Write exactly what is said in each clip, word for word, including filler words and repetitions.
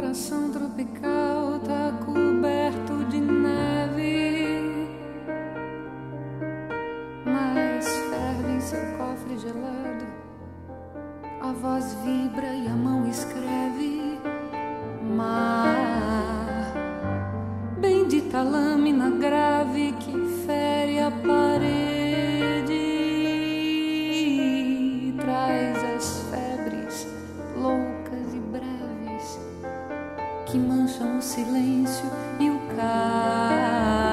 coração tropical tá coberto de neve, mas ferve em seu cofre gelado. A voz vibra e a mão escreve: mar. Bendita lâmina grave que fere a parede, traz as febres loucas e breves que mancham o silêncio e o cais.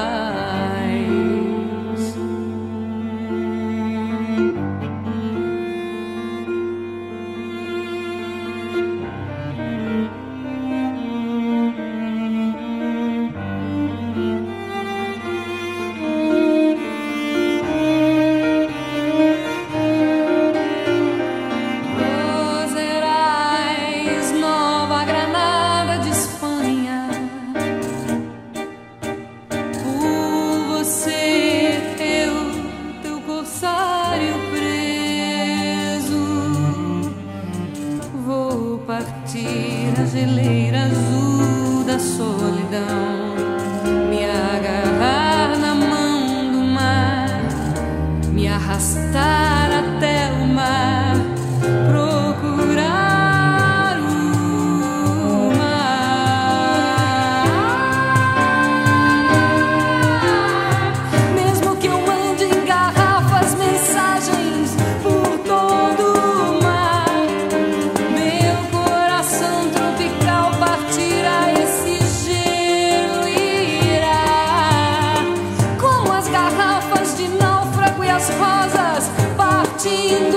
Partir a geleira azul da solidão, me agarrar na mão do mar, me arrastar até o mar, procurar o mar. Mesmo que eu mande em garrafas mensagens por todo o mar, meu coração tropical partirá esse gelo e irá, como as garrafas de náufrago e as rosas partindo.